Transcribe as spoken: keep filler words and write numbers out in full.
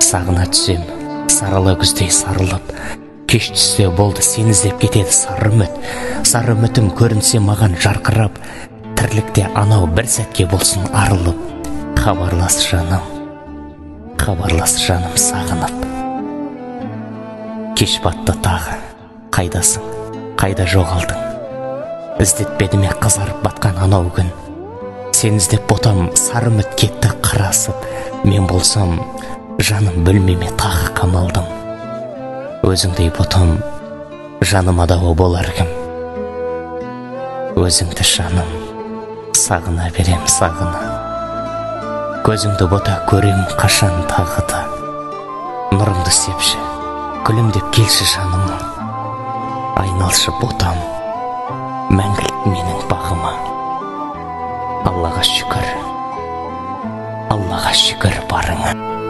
сағына түсем, сарала күздей сарылып. Кеш түссе болды, сен іздеп кетеді сары үміт. Сары үмітім көрінсе маған жарқырап, тірлікте анау бір сәтке болсын арылып. Хабарлас жаным, хабарлас жаным сағынып. Кеш батты тағы, қайдасың, қайда жоғалдың? Іздетпеді ме қызарып батқан анау күн? Сен іздеп ботам сары үміт кетті қарасып. Мен болсам жаным бөлмеме тағы қамалдым. Өзіңдей ботам жаныма дауа болар кім? Өзіңді жаным сағына берем сағына. Көзіңді бота көрем қашан тағы да. Нұрымды сепші, күлімдеп келші жаныма. Айналшы ботам мәңгілік менің бағыма. Аллаға шүкір, Аллаға шүкір барыңа.